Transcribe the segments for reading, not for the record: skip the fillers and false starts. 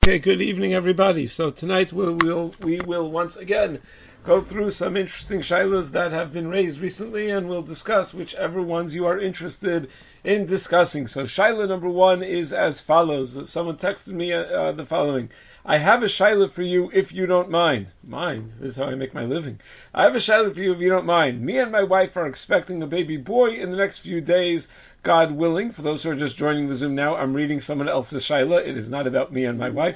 Okay, good evening, everybody. So tonight we will once again go through some interesting shilas that have been raised recently, and we'll discuss whichever ones you are interested in discussing. So shaila number one is as follows. Someone texted me the following. I have a shaila for you if you don't mind. Mind? This is how I make my living. I have a shaila for you if you don't mind. Me and my wife are expecting a baby boy in the next few days, God willing. For those who are just joining the Zoom now, I'm reading someone else's shaila. It is not about me and my wife.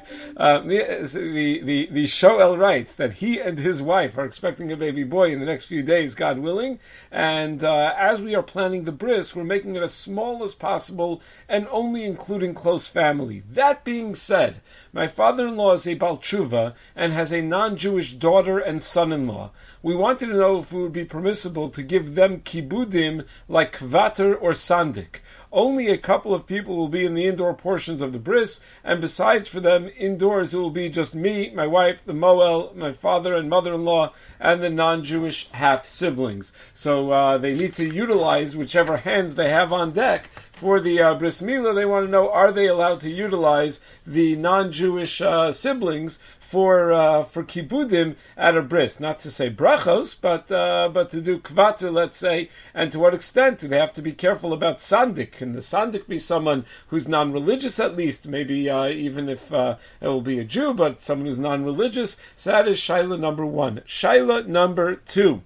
The Shoel writes that he and his wife are expecting a baby boy in the next few days, God willing. And as we are planning the bris, we're making it as small as possible and only including close family. That being said, my father-in-law is a Baal Tshuva and has a non-Jewish daughter and son-in-law. We wanted to know if it would be permissible to give them kibudim like kvater or sandik. Only a couple of people will be in the indoor portions of the bris, and besides for them, indoors it will be just me, my wife, the moel, my father and mother-in-law, and the non-Jewish half-siblings. So they need to utilize whichever hands they have on deck for the bris milah. They want to know, are they allowed to utilize the non-Jewish siblings for kibudim at a bris? Not to say brachos, but to do kvater, let's say. And to what extent do they have to be careful about sandik? Can the sandik be someone who's non-religious at least? Maybe even if it will be a Jew, but someone who's non-religious. So that is shaila number one. Shaila number two.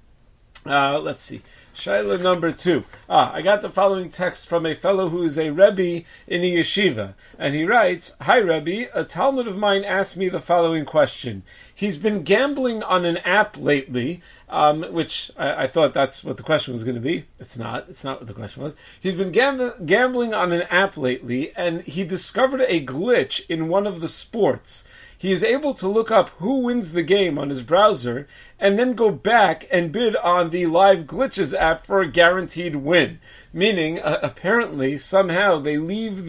Let's see. Shaila number two. I got the following text from a fellow who is a Rebbe in a yeshiva. And he writes, Hi Rebbe, a Talmud of mine asked me the following question. He's been gambling on an app lately, which I thought that's what the question was going to be. It's not. It's not what the question was. He's been gambling on an app lately, and he discovered a glitch in one of the sports. He is able to look up who wins the game on his browser and then go back and bid on the Live Glitches app for a guaranteed win. Meaning, apparently, somehow they leave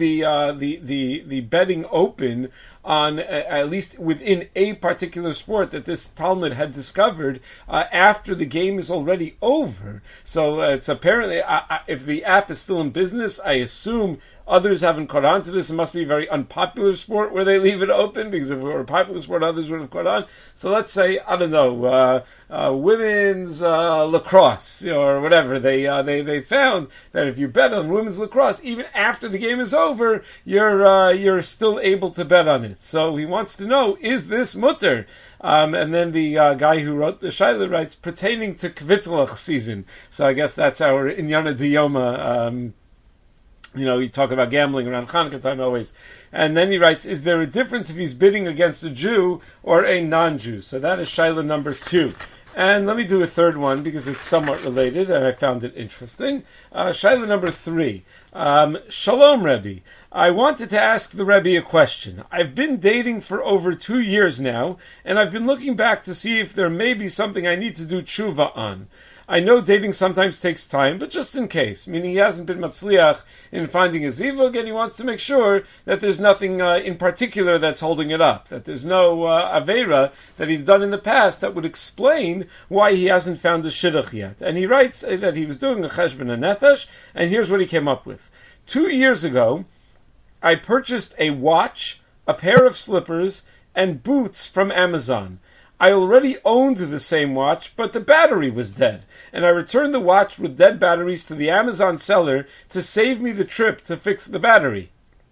the betting open on at least within a particular sport that this Talmud had discovered after the game is already over. So it's apparently, if the app is still in business, I assume others haven't caught on to this. It must be a very unpopular sport where they leave it open, because if it were a popular sport, others would have caught on. So let's say, I don't know, women's lacrosse, or whatever. They found that if you bet on women's lacrosse, even after the game is over, you're still able to bet on it. So he wants to know, is this mutter? And then the guy who wrote the shaila writes, pertaining to Kvitlach season. So I guess that's our Inyana Diyoma. You talk about gambling around Hanukkah time always. And then he writes, is there a difference if he's bidding against a Jew or a non-Jew? So that is shaila number two. And let me do a third one because it's somewhat related and I found it interesting. Shaila number three. Shalom, Rebbe. I wanted to ask the Rebbe a question. I've been dating for over 2 years now, and I've been looking back to see if there may be something I need to do tshuva on. I know dating sometimes takes time, but just in case, meaning he hasn't been matzliach in finding a zivug, and he wants to make sure that there's nothing in particular that's holding it up, that there's no aveira that he's done in the past that would explain why he hasn't found a shidduch yet. And he writes that he was doing a cheshbon nefesh, and here's what he came up with. 2 years ago, I purchased a watch, a pair of slippers, and boots from Amazon. I already owned the same watch, but the battery was dead, and I returned the watch with dead batteries to the Amazon seller to save me the trip to fix the battery.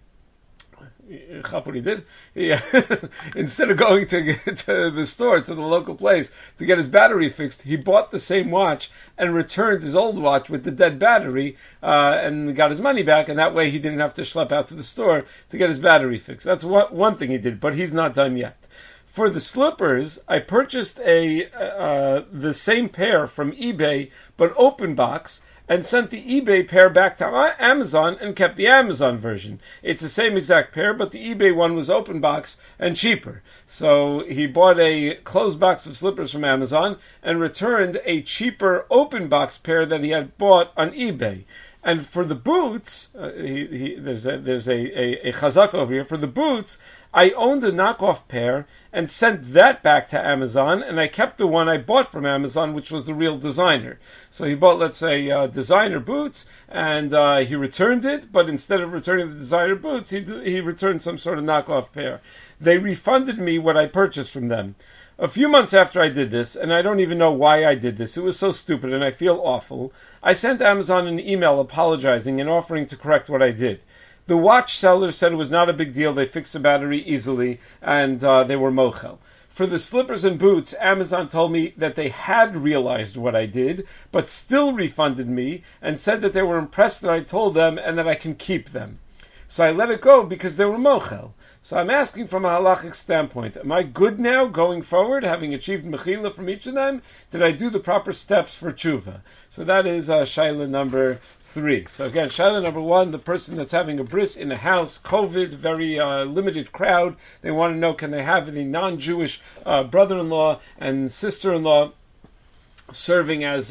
What he did? Instead of going to the store, to the local place, to get his battery fixed, he bought the same watch and returned his old watch with the dead battery and got his money back, and that way he didn't have to schlep out to the store to get his battery fixed. That's one thing he did, but he's not done yet. For the slippers, I purchased the same pair from eBay, but open box, and sent the eBay pair back to Amazon and kept the Amazon version. It's the same exact pair, but the eBay one was open box and cheaper. So he bought a closed box of slippers from Amazon and returned a cheaper open box pair that he had bought on eBay. And for the boots, there's a chazak over here. For the boots, I owned a knockoff pair and sent that back to Amazon, and I kept the one I bought from Amazon, which was the real designer. So he bought, let's say, designer boots, and he returned it, but instead of returning the designer boots, he returned some sort of knockoff pair. they refunded me what I purchased from them. A few months after I did this, and I don't even know why I did this, it was so stupid and I feel awful, I sent Amazon an email apologizing and offering to correct what I did. The watch seller said it was not a big deal, they fixed the battery easily, and they were mochel. For the slippers and boots, Amazon told me that they had realized what I did, but still refunded me, and said that they were impressed that I told them and that I can keep them. So I let it go because they were mochel. So I'm asking from a halachic standpoint, am I good now going forward, having achieved mechila from each of them? Did I do the proper steps for tshuva? So that is shaila number 3. So again, shaila number 1, the person that's having a bris in a house, COVID, very limited crowd, they want to know, can they have any non-Jewish brother-in-law and sister-in-law serving as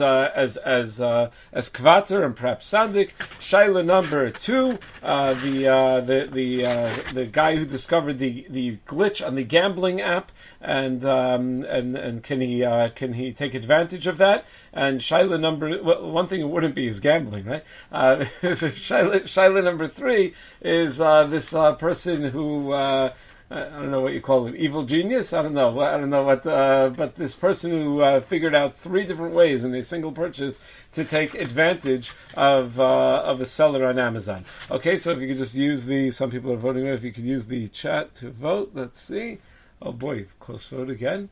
kvater and perhaps sandik. Shaila number 2, the guy who discovered the glitch on the gambling app, and can he take advantage of that? And shaila number, well, one thing it wouldn't be is gambling, right? Shaila number 3 is this person who. I don't know what you call him, evil genius? I don't know what, but this person who figured out 3 different ways in a single purchase to take advantage of a seller on Amazon. Okay, so if you could just use some people are voting, if you could use the chat to vote, let's see. Oh boy, close vote again.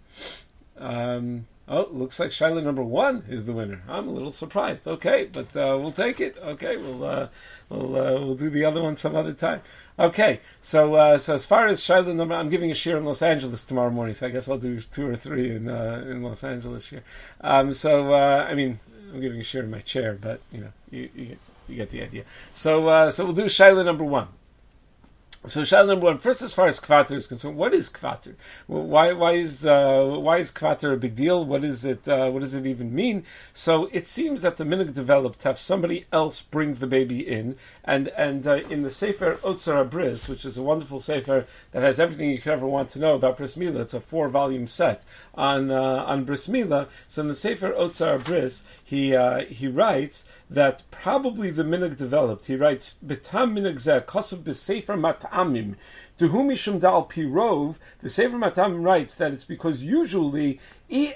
Looks like shaila number 1 is the winner. I'm a little surprised. Okay, but we'll take it. Okay, we'll do the other one some other time. Okay, so as far as shaila number, I'm giving a shir in Los Angeles tomorrow morning, so I guess I'll do 2 or 3 in Los Angeles here. I mean, I'm giving a shir in my chair, but you get the idea. So we'll do shaila number 1. So shaila number 1, first as far as kvater is concerned, what is kvater? Why is kvater a big deal? What is it? What does it even mean? So it seems that the minhag developed to have somebody else bring the baby in, and in the Sefer Otzar Bris, which is a wonderful sefer that has everything you could ever want to know about Bris Milah. It's a 4-volume set on Bris Milah. So in the Sefer Otzar Bris, he writes that probably the minhag developed. He writes, "Betam minhag zeh kosav b'sefer mat'amim." To whom Mishum Dal Pirov, the Sefer Matamim writes that it's because usually normally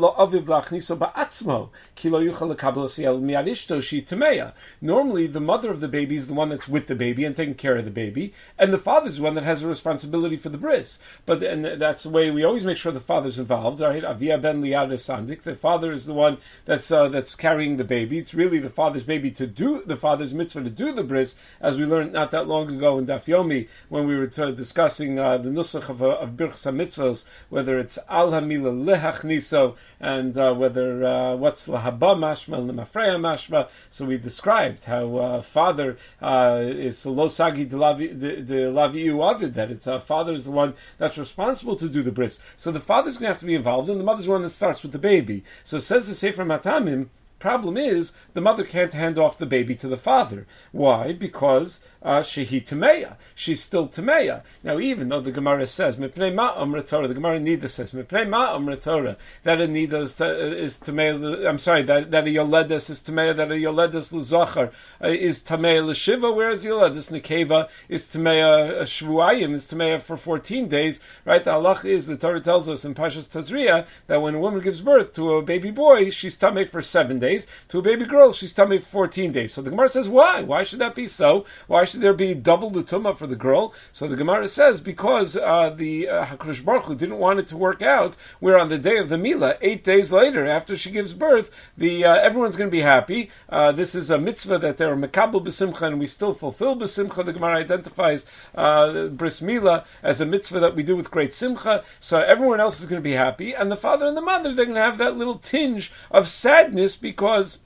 the mother of the baby is the one that's with the baby and taking care of the baby, and the father's the one that has a responsibility for the bris. And that's the way we always make sure the father's involved, right? Avia ben liad sandik. The father is the one that's carrying the baby. It's really the father's baby to do the father's mitzvah to do the bris, as we learned not that long ago in Daf Yomi when we were discussing the nusach of Birchas HaMitzvos, whether it's al hamila lehachniso and whether what's lahaba mashma and lemafreya mashma. So we described how father is lo sagi de laviu avid, that it's father is the one that's responsible to do the bris. So the father's going to have to be involved, and the mother's the one that starts with the baby. So it says the Sefer Matamim. Problem is, the mother can't hand off the baby to the father. Why? Because shehi tameya. She's still tameya. Now, even though the Gemara says, Mipnei ma amra Torah, the Gemara Nida says, Mipnei ma amra Torah, that a Nida is tameya, I'm sorry, that a Yoledes is tameya, that a Yoledes l'zachar is tameya l'shiva, whereas Yoledes nekeva is tameya shvuayim, is tameya for 14 days, right? The halach is, the Torah tells us in Pashas Tazria, that when a woman gives birth to a baby boy, she's tamei for 7 days. To a baby girl, she's tummy for 14 days. So the Gemara says, why? Why should that be so? Why should there be double the tumah for the girl? So the Gemara says, because the HaKadosh Baruch Hu didn't want it to work out, where on the day of the Milah, 8 days later, after she gives birth, everyone's going to be happy. This is a mitzvah that they're mekabel b'simcha, and we still fulfill b'simcha. The Gemara identifies bris Milah as a mitzvah that we do with great simcha. So everyone else is going to be happy, and the father and the mother, they're going to have that little tinge of sadness because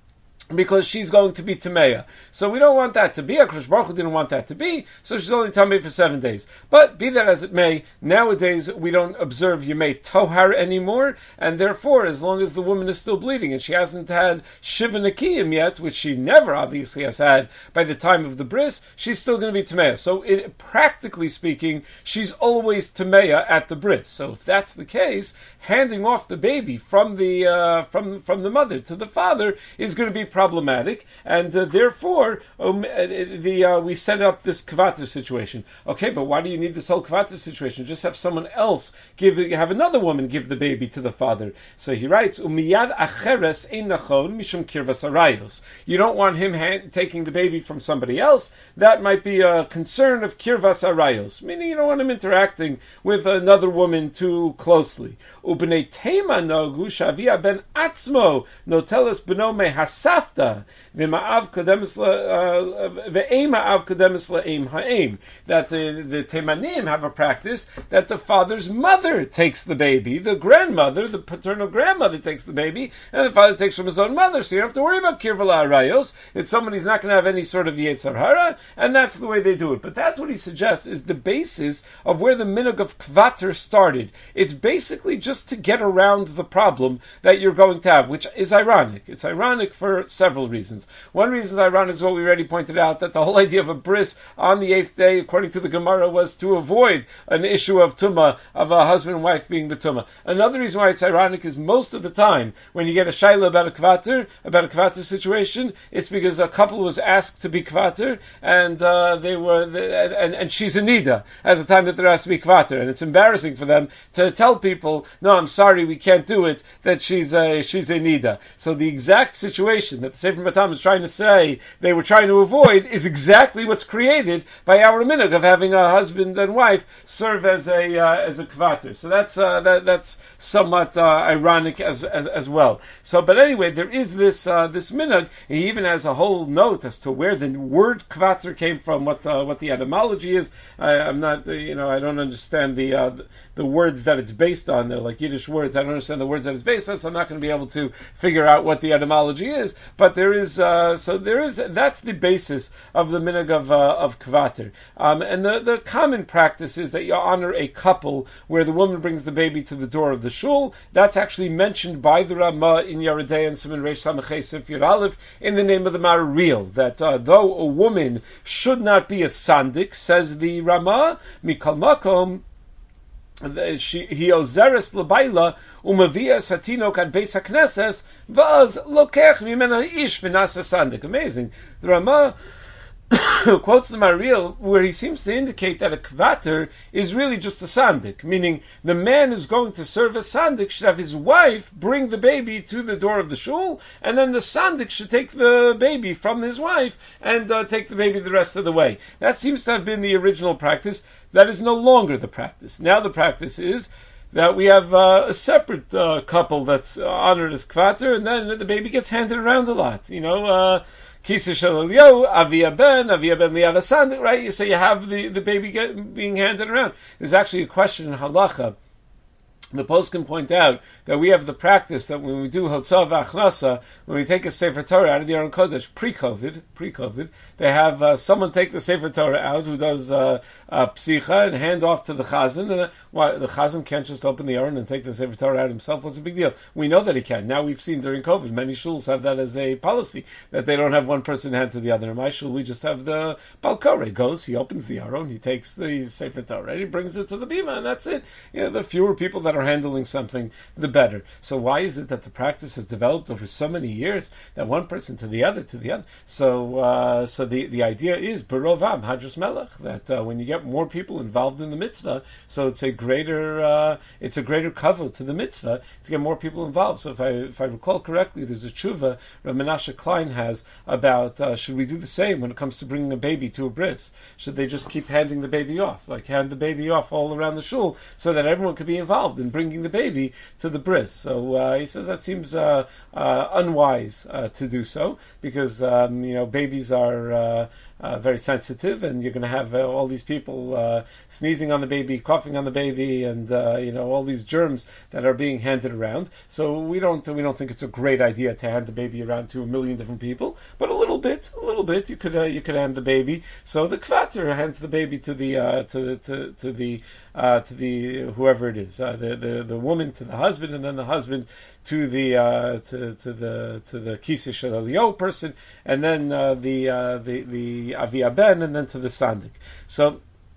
she's going to be Tameya. So we don't want that to be. HaKadosh Baruch Hu didn't want that to be, so she's only Tamei for 7 days. But be that as it may, nowadays we don't observe Yemei Tohar anymore, and therefore, as long as the woman is still bleeding and she hasn't had Shiva Nekiyim yet, which she never obviously has had by the time of the bris, she's still going to be Tameya. So practically speaking, she's always Tameya at the bris. So if that's the case, handing off the baby from the mother to the father is going to be problematic, and therefore we set up this kvater situation. Okay, but why do you need this whole kvater situation? Just have someone else have another woman give the baby to the father. So he writes, "Umiyad acheres ein nachon mishum kirvas arayos." You don't want him taking the baby from somebody else. That might be a concern of kirvas arayos, meaning you don't want him interacting with another woman too closely. Ubnei tema nogu shavia ben atzmo noteles beno mehasafta v'ma'av kodemis ve'ema'av kodemis le'em ha'em. That the Temanim have a practice that the father's mother takes the baby, the grandmother, the paternal grandmother takes the baby, and the father takes from his own mother, so you don't have to worry about kirvala arayos. It's someone who's not going to have any sort of yetzer hara, and that's the way they do it. But that's what he suggests is the basis of where the minhag of kvater started. It's basically just to get around the problem that you're going to have, which is ironic. It's ironic for several reasons. One reason is ironic is what we already pointed out, that the whole idea of a bris on the 8th day, according to the Gemara, was to avoid an issue of tumah, of a husband and wife being betumah. Another reason why it's ironic is most of the time, when you get a shaila about a kvater situation, it's because a couple was asked to be kvater, and and she's a nida at the time that they're asked to be kvater, and it's embarrassing for them to tell people, no, I'm sorry, we can't do it, that she's a nida. So the exact situation that the Sefer Matam is trying to say they were trying to avoid is exactly what's created by our minhag of having a husband and wife serve as a kvater. So that's somewhat ironic as well. So, but anyway, there is this minhag. He even has a whole note as to where the word kvater came from, what the etymology is. I'm not, I don't understand the words that it's based on. They're like Yiddish words. I don't understand the words that it's based on, so I'm not going to be able to figure out what the etymology is. But that's the basis of the minhag of kvater. And the common practice is that you honor a couple where the woman brings the baby to the door of the shul. That's actually mentioned by the Rama in Yeridei and Siman Reish Samach Sef Yud Aleph in the name of the Maharil, that though a woman should not be a sandik, says the Rama, mikal makom, he ozeres lebaila umavias hatinok ad beis hakneses vaz lokech mimena ish v'nasa sandik. Amazing. The Rama quotes the Maharil where he seems to indicate that a kvater is really just a sandik, meaning the man who's going to serve as sandik should have his wife bring the baby to the door of the shul, and then the sandik should take the baby from his wife and take the baby the rest of the way. That seems to have been the original practice. That is no longer the practice. Now the practice is that we have a separate couple that's honored as kvater, and then the baby gets handed around a lot. Kisa Shalaliyo, Avia Ben Liad Sandik, right? So you have the baby being handed around. There's actually a question in halacha. The post can point out that we have the practice that when we do Hotzah V'Achnasa, when we take a Sefer Torah out of the Aron Kodesh, pre-COVID, they have someone take the Sefer Torah out who does psicha and hand off to the Chazan. And the Chazan can't just open the Aron and take the Sefer Torah out himself. What's the big deal? We know that he can. Now we've seen during COVID, many shuls have that as a policy, that they don't have one person hand to the other. In my shul, we just have the Balkore goes, he opens the Aron, he takes the Sefer Torah, he brings it to the Bima, and that's it. The fewer people that are handling something, the better. So why is it that the practice has developed over so many years that one person to the other? So the idea is Barovam Hadras Melech, that when you get more people involved in the mitzvah, so it's a greater cover to the mitzvah to get more people involved. So if I recall correctly, there's a tshuva Rav Menashe Klein has about should we do the same when it comes to bringing a baby to a bris? Should they just keep handing the baby off, like hand the baby off all around the shul, so that everyone could be involved in bringing the baby to the bris? So he says that seems unwise to do so, because babies are very sensitive, and you're going to have all these people sneezing on the baby, coughing on the baby, and all these germs that are being handed around. So we don't think it's a great idea to hand the baby around to a million different people, but a little bit you could hand the baby. So the kvater hands the baby to the whoever it is, the woman to the husband, and then the husband to the Kisa Shalaliyo person, and then the Avia Ben, and then to the Sandik. So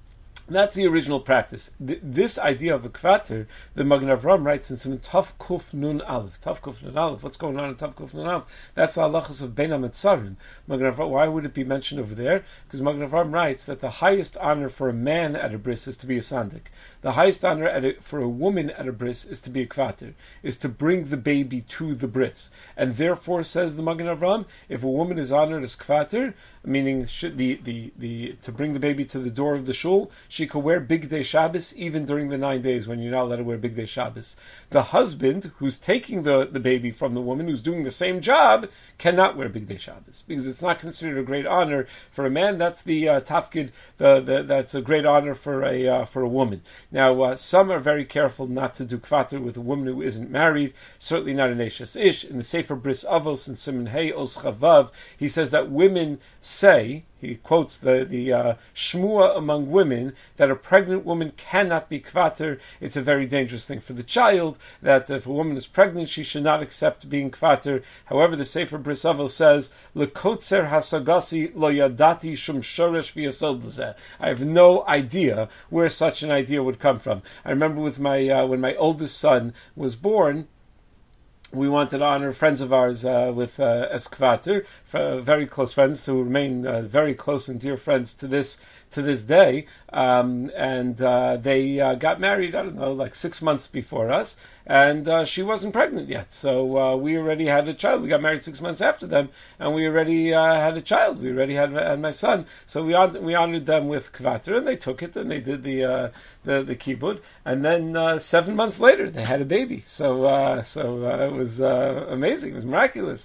That's the original practice. This idea of a kvater, the Magen Avraham writes in some Tav Kuf Nun Aleph. Tav Kuf Nun Aleph. What's going on in Tav Kuf Nun Aleph? That's the halachas of Bein HaMetzarim. Why would it be mentioned over there? Because Magen Avraham writes that the highest honor for a man at a bris is to be a sandik. The highest honor for a woman at a bris is to be a kvater, is to bring the baby to the bris. And therefore, says the Magen Avraham, if a woman is honored as kvater, meaning to bring the baby to the door of the shul, she could wear Bigdei Shabbos even during the 9 days when you're not allowed to wear Bigdei Shabbos. The husband who's taking the baby from the woman who's doing the same job cannot wear Bigdei Shabbos because it's not considered a great honor for a man. That's the tafkid. That's a great honor for a woman. Now, some are very careful not to do kvater with a woman who isn't married. Certainly not an Eishes Ish. In the Sefer Bris Avos in Siman Hey Os Chavav, he says that women say, he quotes the shmua among women, that a pregnant woman cannot be kvater. It's a very dangerous thing for the child, that if a woman is pregnant, she should not accept being kvater. However, the Sefer Bris Avos says, Lekotzer hasagasi lo yadati shum shoresh v'yasod l'zeh. I have no idea where such an idea would come from. I remember with my when my oldest son was born, we wanted to honor friends of ours with Eskvater, very close friends who remain very close and dear friends to this day. And they got married, I don't know, like 6 months before us. And she wasn't pregnant yet. So we already had a child. We got married 6 months after them, and we already had a child. We already had my son. So we honored them with kvater, and they took it, and they did the kibbud. And then 7 months later, they had a baby. So it was amazing. It was miraculous.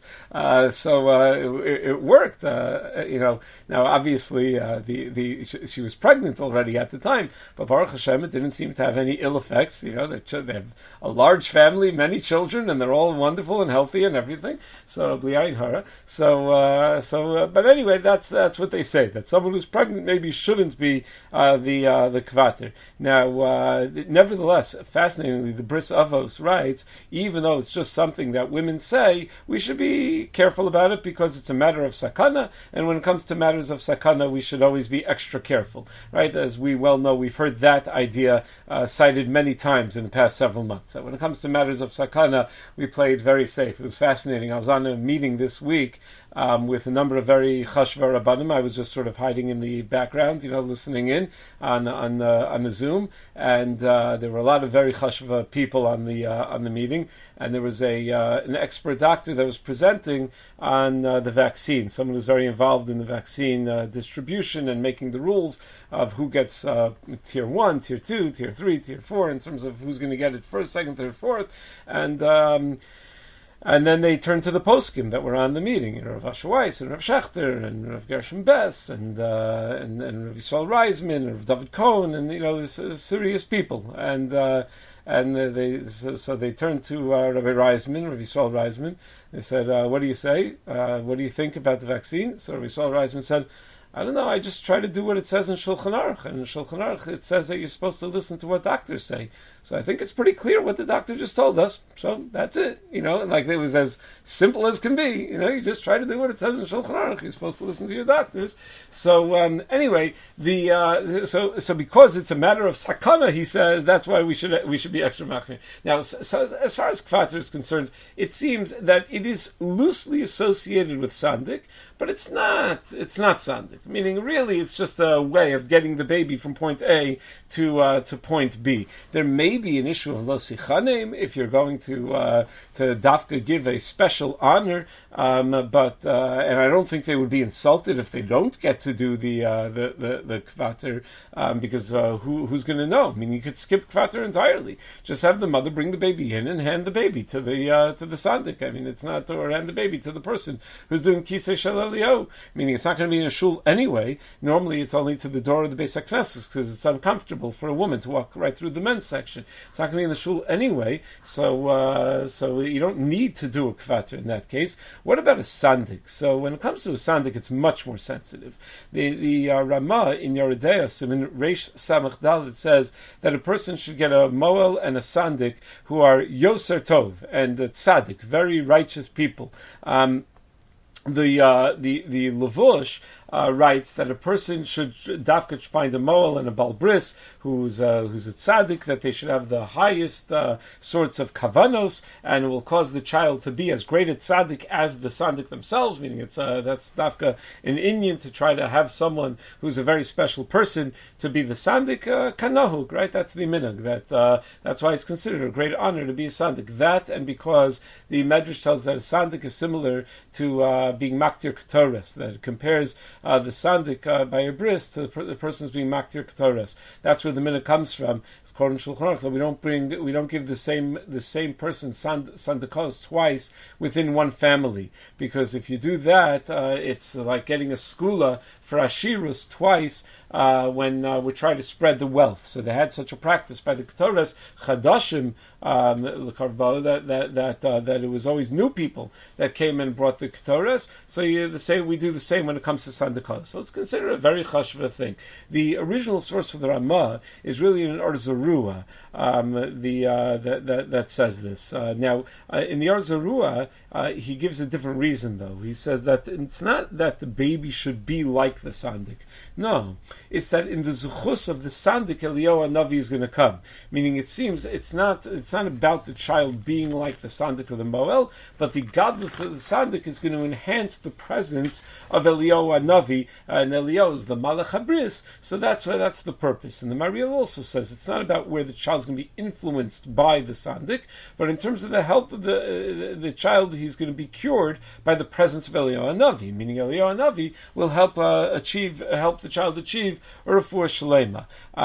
It worked. Now obviously she was pregnant already at the time, but Baruch Hashem, it didn't seem to have any ill effects. They have a large family, many children, and they're all wonderful and healthy and everything. So bli'ayin hara. But anyway, that's what they say, that someone who's pregnant maybe shouldn't be the kvater. Now, nevertheless, fascinatingly, the Bris Avos writes, even though it's just something that women say, we should be careful about it because it's a matter of sakana, and when it comes to matters of sakana, we should always be extra careful, right? As we well know, we've heard that idea cited many times in the past several months. That when it comes to matters of sakana, we play it very safe. It was fascinating. I was on a meeting this week with a number of very chashva rabbanim. I was just sort of hiding in the background, listening in on the Zoom, and there were a lot of very chashva people on the meeting, and there was an expert doctor that was presenting on the vaccine. Someone who's very involved in the vaccine distribution and making the rules of who gets tier 1, tier 2, tier 3, tier 4 in terms of who's going to get it first, second, third, fourth, and then they turned to the poskim that were on the meeting, Rav Asher Weiss and Rav Schechter and Rav Gershom Bess and Rav Yisrael Reisman and Rav David Cohen and this serious people and they turned to Rabbi Reisman, Rav Yisrael Reisman. They said, "What do you say? What do you think about the vaccine?" So Rav Yisrael Reisman said, "I don't know. I just try to do what it says in Shulchan Aruch, and in Shulchan Aruch it says that you're supposed to listen to what doctors say. So I think it's pretty clear what the doctor just told us. So that's it. Like it was as simple as can be. You just try to do what it says in Shulchan Aruch. You're supposed to listen to your doctors. So anyway, so because it's a matter of sakana, he says that's why we should be extra machmir. Now, so as far as kvater is concerned, it seems that it is loosely associated with sandik, but it's not sandik. Meaning, really, it's just a way of getting the baby from point A to point B. There may be an issue of lo sichanim if you're going to dafka give a special honor, but and I don't think they would be insulted if they don't get to do the kvater, because who's going to know? I mean, you could skip kvater entirely. Just have the mother bring the baby in and hand the baby to the sandik. I mean, it's not, or hand the baby to the person who's doing kisei shel elio, meaning it's not going to be in a shul anyway. Normally, it's only to the door of the Beis HaKnesses because it's uncomfortable for a woman to walk right through the men's section. It's not going to be in the shul anyway, so you don't need to do a kvater in that case. What about a sandik? So when it comes to a sandik, it's much more sensitive. The Ramah in Yeridei Siman Reish Samach Dalet says that a person should get a moel and a sandik who are yoser tov and tzaddik, very righteous people. The levush writes that a person should dafka find a moel and a bal bris who's a tzaddik, that they should have the highest sorts of kavanos, and it will cause the child to be as great a tzaddik as the sandik themselves. Meaning, that's dafka an Indian to try to have someone who's a very special person to be the sandik kanahuk, right? That's the minhag. That's why it's considered a great honor to be a sandik. That, and because the Medrash tells that a sandik is similar to being maktir ketores, that it compares the sandik by a bris to the person who's being maktir ketores. That's where the minhag comes from. It's called in Shulchan Aruch that we don't give the same person sandikos twice within one family, because if you do that, it's like getting a skula for ashirus twice when we try to spread the wealth. So they had such a practice by the ketores chadashim that it was always new people that came and brought the ketores. So we do the same when it comes to sandikos. So it's considered a very chashva thing. The original source for the Ramah is really in Or Zarua, that says this. Now, in the Or Zarua, he gives a different reason, though. He says that it's not that the baby should be like the sandik. No, it's that in the zuchus of the sandik, Eliyahu Hanavi is going to come. Meaning, it seems it's not about the child being like the sandik or the moel, but the godless of the sandik is going to enhance the presence of Eliyahu Hanavi, and Eliyahu is the malach habris. So that's the purpose. And the Mariel also says it's not about where the child is going to be influenced by the sandik, but in terms of the health of the child, he's going to be cured by the presence of Eliyahu Hanavi. Meaning, Eliyahu Hanavi will help the child achieve a refuah shalema.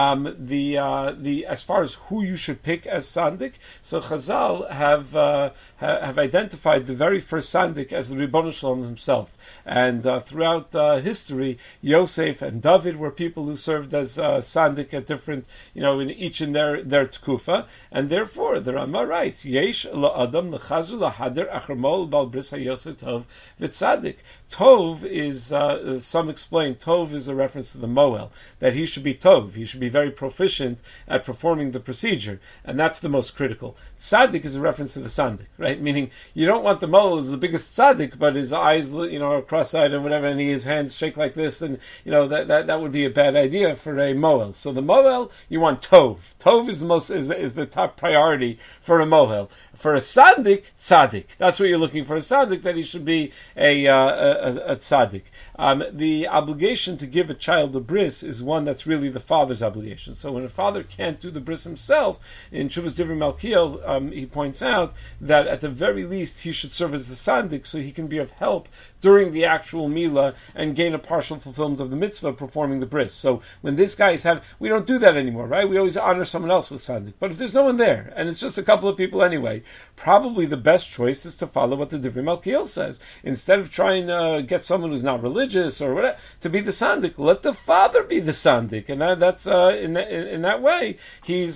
As far as who you should pick as sandik, so Chazal have identified the very first sandik as the Ribono Shalom himself, and throughout history, Yosef and David were people who served as sandik at different, in each in their tkufa, and therefore the Rama writes, Yesh la'adam l'chazu lahader achrmol bal bris hayosef tov v'tzadik. Tov is, some explain, Tov is a reference to the Moel, that he should be Tov, he should be very proficient at performing the procedure, and that's the most critical. Tzaddik is a reference to the Sandik, right? Meaning, you don't want the Moel as the biggest Tzaddik, but his eyes, are cross-eyed and whatever, and his hands shake like this, and, that would be a bad idea for a Moel. So the Moel, you want Tov. Tov is the top priority for a Moel. For a Sandik, Tzaddik. That's what you're looking for a Sandik, that he should be a tzaddik. The obligation to give a child a bris is one that's really the father's obligation. So when a father can't do the bris himself, in Shuvas Divrei Malkiel, he points out that at the very least he should serve as the sandik, so he can be of help during the actual milah and gain a partial fulfillment of the mitzvah of performing the bris. So when this guy is we don't do that anymore, right? We always honor someone else with sandik. But if there's no one there, and it's just a couple of people anyway, probably the best choice is to follow what the Divrei Malkiel says. Instead of trying to get someone who's not religious or whatever to be the sandik, let the father be the sandik, and that's in that way he's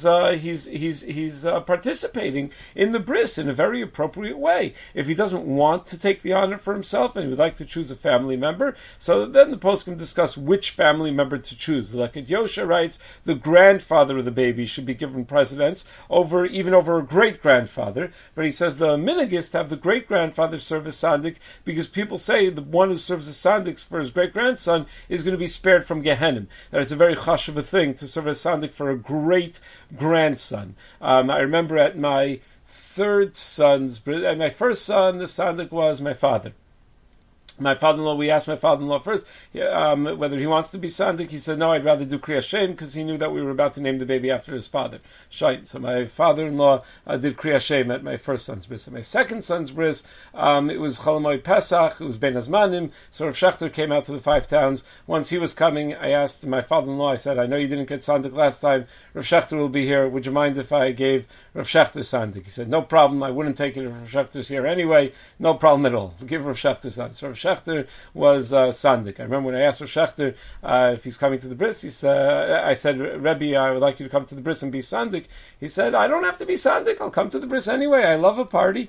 participating in the bris in a very appropriate way. If he doesn't want to take the honor for himself and he would like to choose a family member, so then the post can discuss which family member to choose. Like at Yosha writes, the grandfather of the baby should be given precedence over a great grandfather, but he says the minhag is to have the great grandfather serve as sandik, because people say the one who serves as sandik for his great grandson is going to be spared from Gehenim. That it's a very chashuv thing to serve as sandik for a great grandson. I remember at my first son, the sandik was my father. My father-in-law, we asked my father-in-law first whether he wants to be sandik. He said, no, I'd rather do Kriya Shem, because he knew that we were about to name the baby after his father, Shain. So my father-in-law did Kriya Shem at my first son's bris. At my second son's bris, it was Chol Hamoed Pesach, it was Ben Azmanim, so Rav Shechter came out to the 5 towns. Once he was coming, I asked my father-in-law, I said, I know you didn't get sandik last time, Rav Shechter will be here, would you mind if I gave Rav Shechter sandik? He said, no problem, I wouldn't take it if Rav Shechter's here anyway, no problem at all, give Rav Shechter sandik. So Rav Shechter was sandik. I remember when I asked Rav Shechter if he's coming to the bris, I said, Rebbe, I would like you to come to the bris and be sandik. He said, I don't have to be sandik, I'll come to the bris anyway, I love a party,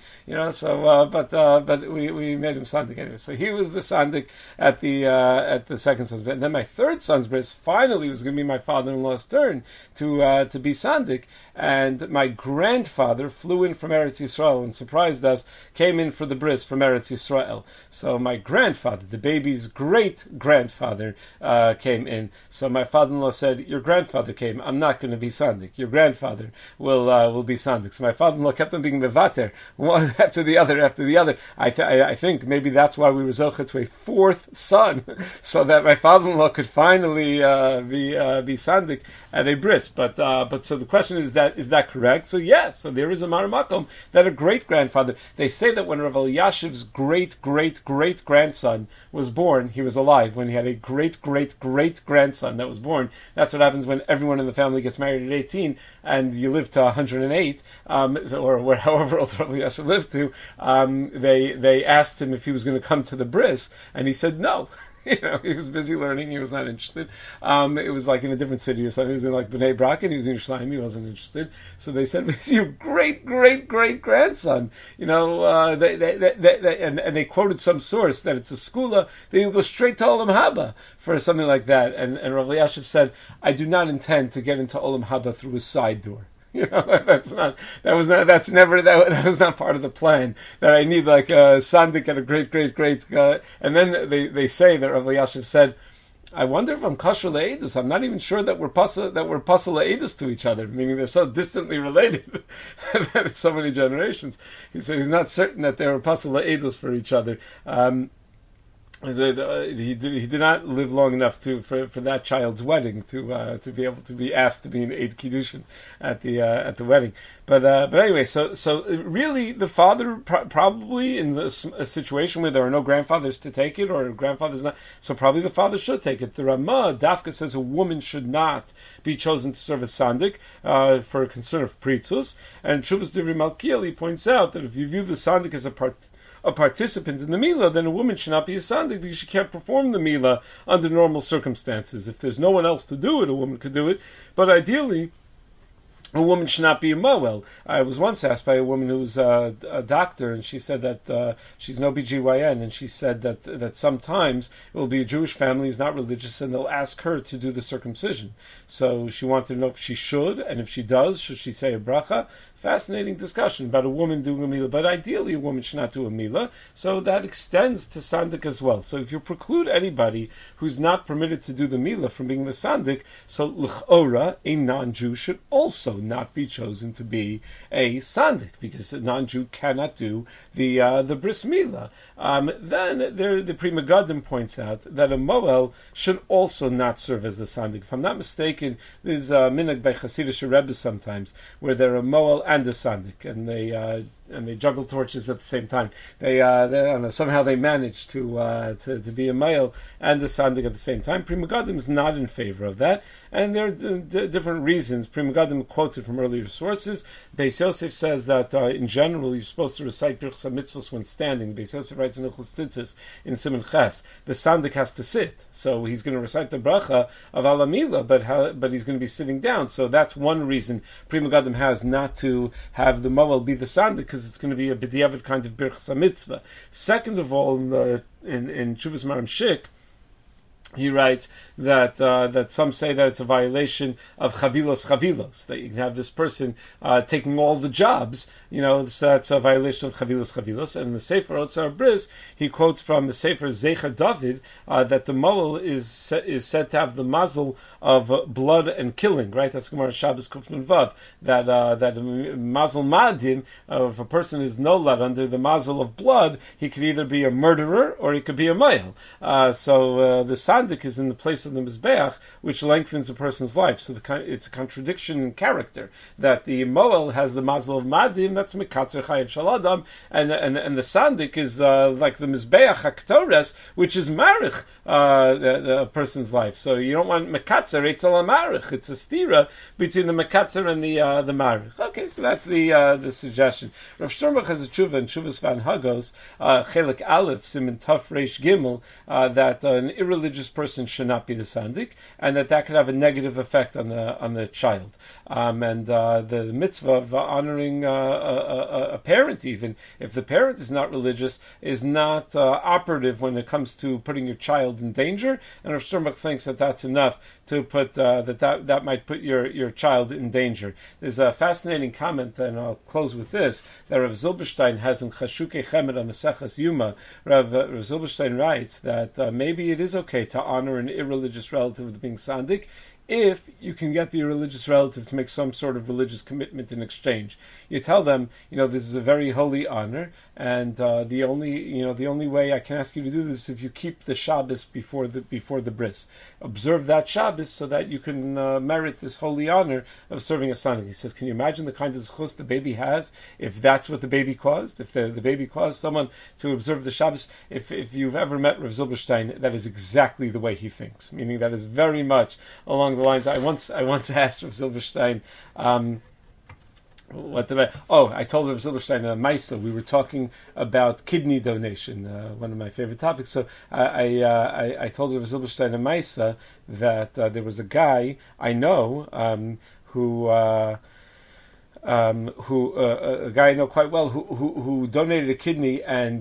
but we made him sandik anyway. So he was the sandik at the second son's bris. And then my third son's bris finally was going to be my father-in-law's turn to be sandik, and my grandfather flew in from Eretz Yisrael and surprised us, came in for the bris from Eretz Yisrael. So my grandfather, the baby's great-grandfather, came in. So my father-in-law said, your grandfather came, I'm not going to be sandik. Your grandfather will be sandik. So my father-in-law kept on being mevater, one after the other. I think maybe that's why we were zocha to a fourth son, so that my father-in-law could finally be sandik at a bris. But so the question is that correct? So yeah, so there is a maramakom that a great-grandfather, they say that when Rav Elyashiv's great-great-great-grandson was born, he was alive. When he had a great-great-great-grandson that was born, that's what happens when everyone in the family gets married at 18 and you live to 108, or however old Rav Elyashiv lived to. They asked him if he was going to come to the bris, and he said no. He was busy learning. He was not interested. It was like in a different city or something. He was in like Bnei Brak, and he was in Yerushalayim. He wasn't interested. So they said, "It's your great-great-great-grandson." And they quoted some source that it's a skula. They go straight to Olam Haba for something like that. And Rav Elyashiv said, "I do not intend to get into Olam Haba through a side door." That was not part of the plan. That I need like a sandik and a great. And then they say that Rav Elyashiv said, I wonder if I'm kasher le'edus. I'm not even sure that we're pasal le'edus to each other, meaning they're so distantly related that it's so many generations. He said he's not certain that they were pasal le'edus for each other. He did not live long enough for that child's wedding to be able to be asked to be an Eid Kiddushin at the wedding. But anyway, so really the father probably in a situation where there are no grandfathers to take it, or grandfathers not, so probably the father should take it. The Ramah Dafka says a woman should not be chosen to serve as sandik for a concern of pritzus, and Shuvas Divrei Malkieli points out that if you view the sandik as a participant in the Milah, then a woman should not be a sandik because she can't perform the Milah under normal circumstances. If there's no one else to do it, a woman could do it, but ideally, a woman should not be a moel. I was once asked by a woman who was a doctor, and she said that she's no BGYN, and she said that sometimes it will be a Jewish family who's not religious, and they'll ask her to do the circumcision. So she wanted to know if she should, and if she does, should she say a bracha? Fascinating discussion about a woman doing a milah, but ideally a woman should not do a milah, so that extends to sandik as well. So if you preclude anybody who's not permitted to do the milah from being the sandik, so l'chora, a non-Jew should also not be chosen to be a sandik, because a non-Jew cannot do the bris milah. Then the Pri Megadim points out that a moel should also not serve as a sandik. If I'm not mistaken, there's a minhag by Hasidic Rebbe sometimes where there are moel and a sandik, and they juggle torches at the same time. They somehow they manage to be a male and a sandik at the same time. Pri Megadim is not in favor of that, and there are different reasons. Pri Megadim quotes it from earlier sources. Beis Yosef says that in general you're supposed to recite Birchas HaMitzvos when standing. Beis Yosef writes in Hilchos Tzitzis in Siman Ches. The sandik has to sit, so he's going to recite the bracha of Alamila, but he's going to be sitting down. So that's one reason Pri Megadim has not to have the moel be the sandik, because it's going to be a b'diavad kind of Birchas HaMitzvah. Second of all, in Chuvas Maram Shik, he writes that some say that it's a violation of chavilos, that you can have this person taking all the jobs, so that's a violation of chavilos. And in the Sefer Otzar Bris, he quotes from the Sefer Zecher David that the moel is said to have the mazel of blood and killing, right? That's Gemara Shabbos Kuf Nun Vav, that mazel madim, if a person is nolad under the mazel of blood, he could either be a murderer or he could be a male. So the sandik is in the place of the mizbeach, which lengthens a person's life. So it's a contradiction in character that the moel has the mazel of madim, that's mekatzer chayev shaladam, and the sandik is like the mizbeach haktores, which is marich the person's life. So you don't want mekatzer etzel marich. It's a stira between the mekatzer and the marich. Okay, so that's the suggestion. Rav Sternbach has a tshuva in Tshuvas Van Hagos, chelik aleph simin taf reish gimel, that an irreligious religious person should not be the sandik, and that could have a negative effect on the child. And the mitzvah of honoring a parent, even if the parent is not religious, is not operative when it comes to putting your child in danger. And Rav Sternbuch thinks that that's enough to put that might put your child in danger. There's a fascinating comment, and I'll close with this, that Rav Zilberstein has in Chashukei Chemed Maseches Yuma. Rav Zilberstein writes that maybe it is okay to honor an irreligious relative with being sandik, if you can get the religious relative to make some sort of religious commitment in exchange. You tell them, this is a very holy honor, and the only way I can ask you to do this is if you keep the Shabbos before the bris. Observe that Shabbos so that you can merit this holy honor of serving a sandik. He says, can you imagine the kind of zchus the baby has if that's what the baby caused? If the baby caused someone to observe the Shabbos, if you've ever met Rav Zilberstein, that is exactly the way he thinks. Meaning that is very much along the lines. I once asked Rav Zilberstein, what did I told Rav Zilberstein Maisa. We were talking about kidney donation, one of my favorite topics. So I told Rav Zilberstein Maisa that there was a guy I know a guy I know quite well who donated a kidney and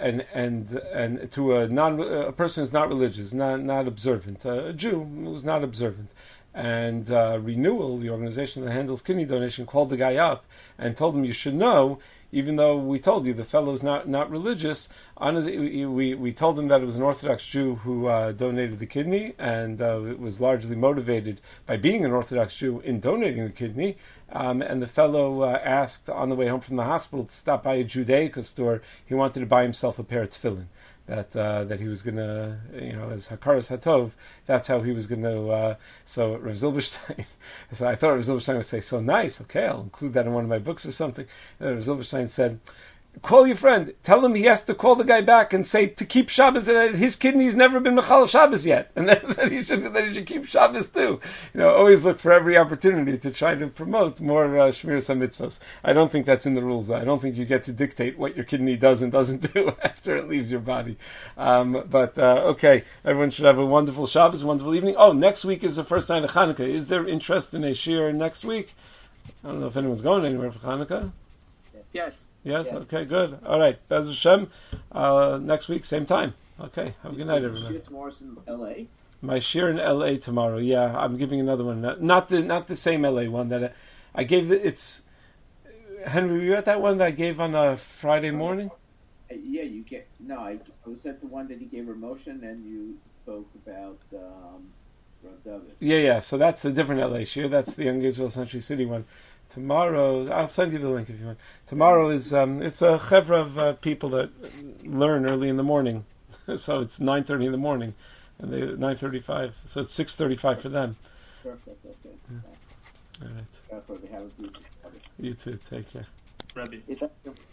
to a person who's not religious, not observant, a Jew who's not observant. And Renewal, the organization that handles kidney donation, called the guy up and told him, you should know, even though we told you the fellow's not religious, we told him that it was an Orthodox Jew who donated the kidney, and it was largely motivated by being an Orthodox Jew in donating the kidney. And the fellow asked on the way home from the hospital to stop by a Judaica store. He wanted to buy himself a pair of tefillin. That he was going to, as Hakaras Hatov, that's how he was going to, so Rav Zilberstein, so I thought Rav Zilberstein would say, so nice, okay, I'll include that in one of my books or something. And Rav Zilberstein said, call your friend, tell him he has to call the guy back and say to keep Shabbos, that his kidney's never been Mechal Shabbos yet, and that he should keep Shabbos too. Always look for every opportunity to try to promote more Shmiras HaMitzvos. I don't think that's in the rules. I don't think you get to dictate what your kidney does and doesn't do after it leaves your body. Okay, everyone should have a wonderful Shabbos, a wonderful evening. Oh, next week is the first night of Hanukkah. Is there interest in a shiur next week? I don't know if anyone's going anywhere for Hanukkah. Yes. Yes? Okay, good. All right. Bez Hashem, next week, same time. Okay, have a good night, everyone. Shiur tomorrow's in L.A.? My shiur in L.A. tomorrow, yeah. I'm giving another one. Not the same L.A. one that I gave. It's Henry, were you at that one that I gave on a Friday morning? Yeah, you get. No, I was at the one that he gave Ramoshan, and you spoke about Rav David. Yeah. So that's a different L.A. shiur. That's the Young Israel Century City one. Tomorrow, I'll send you the link if you want. Tomorrow is it's a chevra of people that learn early in the morning, so it's 9:30 in the morning, and they 9:35, so it's 6:35 for them. Perfect. Okay. Yeah. All right. That's what they have. You too. Take care. Rabbi.